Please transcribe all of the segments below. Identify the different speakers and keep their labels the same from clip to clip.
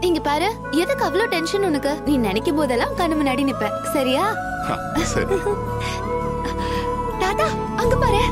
Speaker 1: இங்க பாரு, எதுக்கு அவ்ளோ டென்ஷன் உனக்கு? நீ நினைக்கும் போதெல்லாம் கண்ணு முன்னாடி நிப்ப, சரியா?
Speaker 2: சரி.
Speaker 1: தாத்தா அங்க பாரு.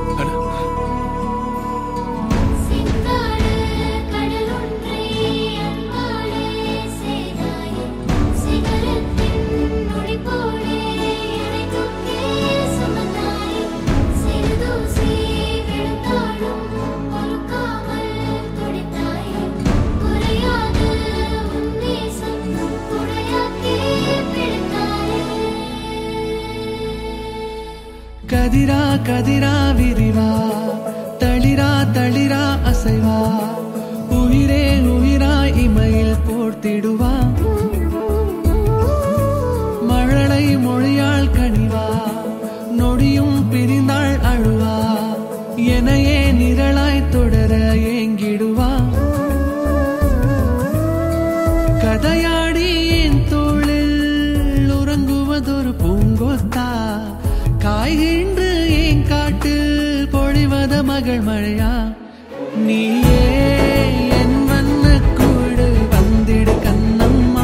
Speaker 3: கதிரா கதிரா விரிவா, தளிரா தளிரா அசைவா, உயிரே உயிரா இமையில் போர்த்திடுவா, மழலை மொழியாள் கனிவா, நொடியும் பிரிந்தாள் அழுவா, எனையே நிரலாய் தொடர ஏங்கிடுவா, கதையாடி என் தோளில் உறங்குவதொரு பூங்கொத்தா, காய்கின்ற ஏன் காட்டில் பொழிவத மகள் மழையா, நீயே என் வண்ண கூடு வந்திடு கண்ணம்மா,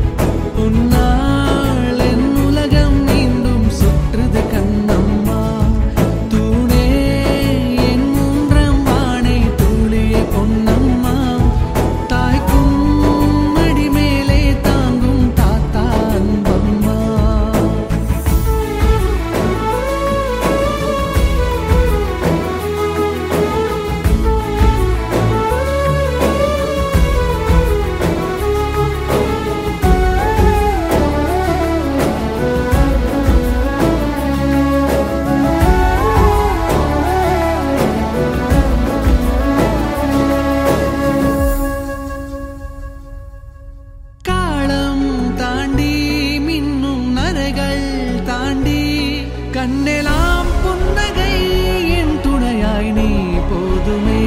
Speaker 3: உன்னால் என் உலகம் மீண்டும் சுற்றுது கண்ணம்மா, தூணே என் முன்றம் வானை தூளிய பொன்னம்மா, தாய்க்கும் மடி மேலே தாங்கும் தாத்தா அன்பம்மா. கண்ணெலாம் புன்னகை என் துணையாய் நீ போதுமே,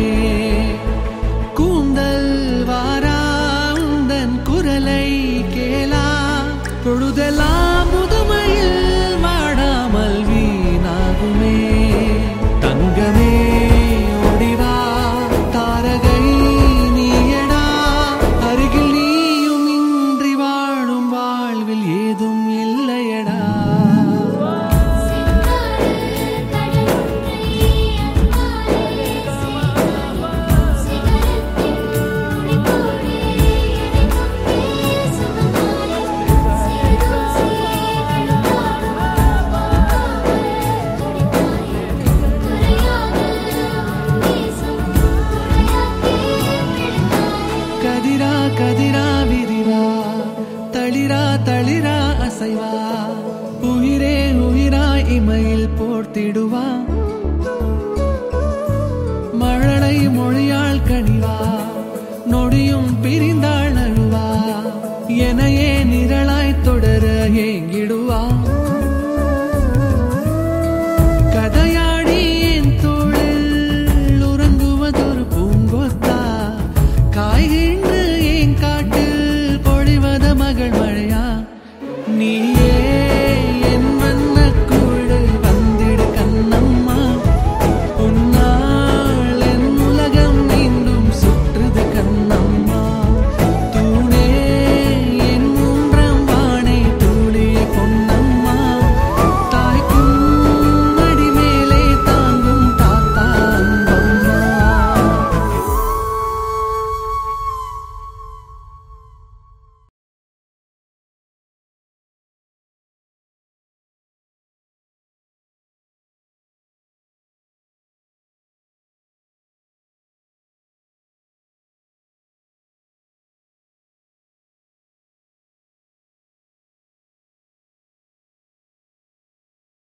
Speaker 3: கூந்தல் வாரா உந்தன் குரலை கேளா, பொழுதெல்லாம் முதுமையில் வாடாமல் வீணாகுமே, தங்கமே ஒடிவா தாரகை நீயடா, அருகில் நீயும் இன்றி வாழும் வாழ்வில் ஏதும் இல்லையடா. கதிரா கதிரா விரிவா, தளிரா தளிரா அசைவா, உயிரே உயிரா இமையில் போர்த்திடுவா, மழலை மொழியாள் கனிவா, நொடியும் பிரிந்தாள்